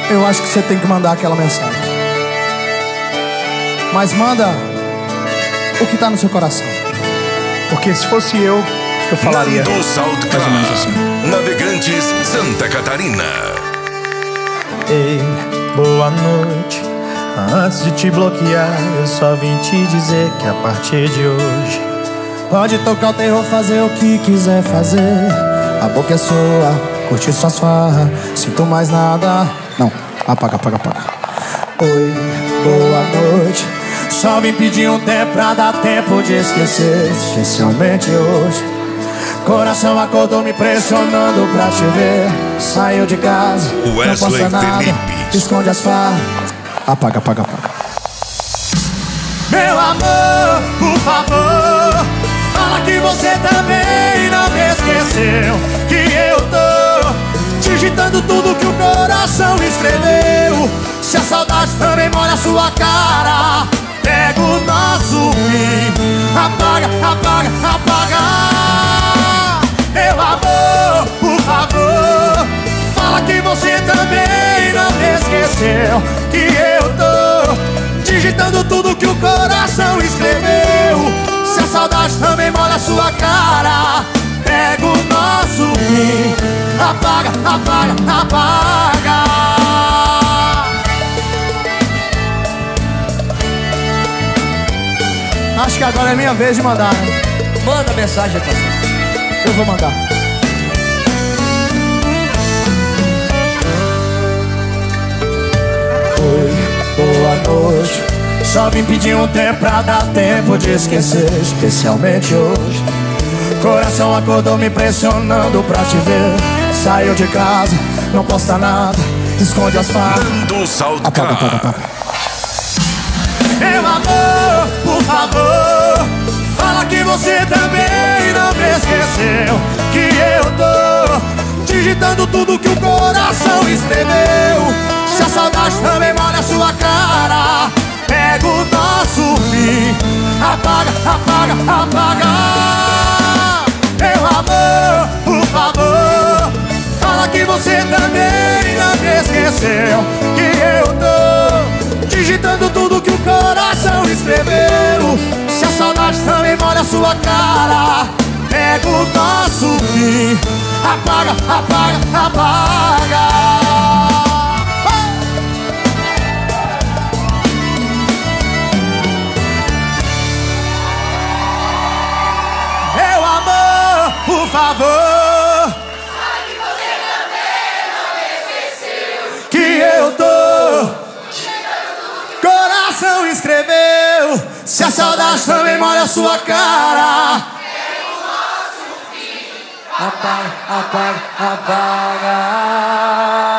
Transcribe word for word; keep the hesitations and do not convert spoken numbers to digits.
eu acho que você tem que mandar aquela mensagem. Mas manda o que tá no seu coração. Porque se fosse eu, eu falaria Nando South mais ou menos assim. Navegantes, Santa Catarina. Ei, boa noite. Antes de te bloquear, eu só vim te dizer que a partir de hoje pode tocar o terror, fazer o que quiser fazer. A boca é sua, curte suas farras. Sinto mais nada. Não, apaga, apaga, apaga. Oi, boa noite. Só vim pedir um tempo pra dar tempo de esquecer. Especialmente hoje. Coração acordou me pressionando pra te ver. Saiu de casa, não Wesley posta nada, Felipe. esconde as farras. Apaga, apaga, apaga. Meu amor, por favor, fala que você também não me esqueceu. Que eu tô digitando tudo que o coração escreveu. Se a saudade também molha a sua cara, pega o nosso fim. Apaga, apaga, apaga. Meu amor, por favor, fala que você também não me esqueceu. Que eu tô digitando tudo que o coração escreveu. Se a saudade também molha a sua cara, pega o nosso fim. Apaga, apaga, apaga. Acho que agora é minha vez de mandar, né? Manda mensagem, tá? Eu vou mandar. Oi, boa noite. Só vim pedir um tempo pra dar tempo de esquecer. Especialmente hoje. Coração acordou me pressionando pra te ver. Saiu de casa, não posta nada, esconde as farras. Nando South. Apaga, apaga, apaga. Meu amor, por favor, fala que você também não me esqueceu. Que eu tô digitando tudo que o coração escreveu. Se a saudade também molha a sua cara, pega o nosso fim. Apaga, apaga, apaga. Meu amor, por favor, fala que você também não me esqueceu. Que eu tô digitando tudo que o coração escreveu. Se a saudade também molha a sua cara, pega o nosso fim. Apaga, apaga, apaga. Meu amor, por favor, Sabe que você também não me esqueceu. que eu tô coração escreveu. Se a saudade também molha a sua cara, É o nosso fim. apaga, apaga, apaga.